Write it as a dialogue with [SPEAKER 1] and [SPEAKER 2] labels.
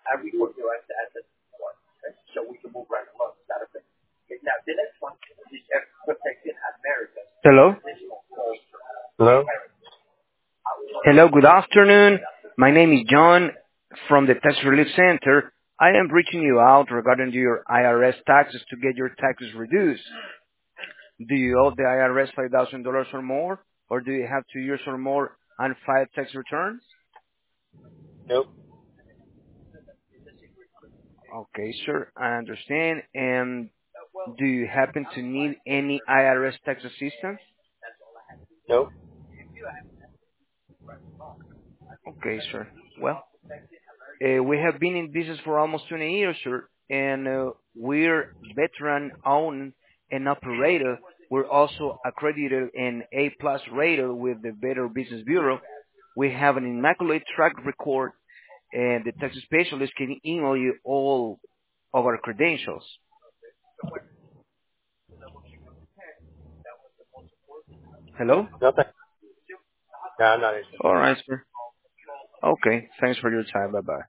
[SPEAKER 1] Hello?
[SPEAKER 2] Hello?
[SPEAKER 1] Hello, good afternoon. My name is John from the Tax Relief Center. I am reaching you out regarding your IRS taxes to get your taxes reduced. Do you owe the IRS $5,000 or more? Or do you have 2 years or more unfiled tax returns?
[SPEAKER 2] Nope.
[SPEAKER 1] Okay, sir, I understand. And do you happen to need any IRS tax assistance?
[SPEAKER 2] Nope.
[SPEAKER 1] Okay, sir. Well, we have been in business for almost 20 years, sir, and we're veteran-owned and operator. We're also accredited and A-plus rated with the Better Business Bureau. We have an immaculate track record, and the tax specialist can email you all of our credentials. Hello?
[SPEAKER 2] Nothing. No, I'm not interested.
[SPEAKER 1] All right, sir. Okay. Thanks for your time. Bye-bye.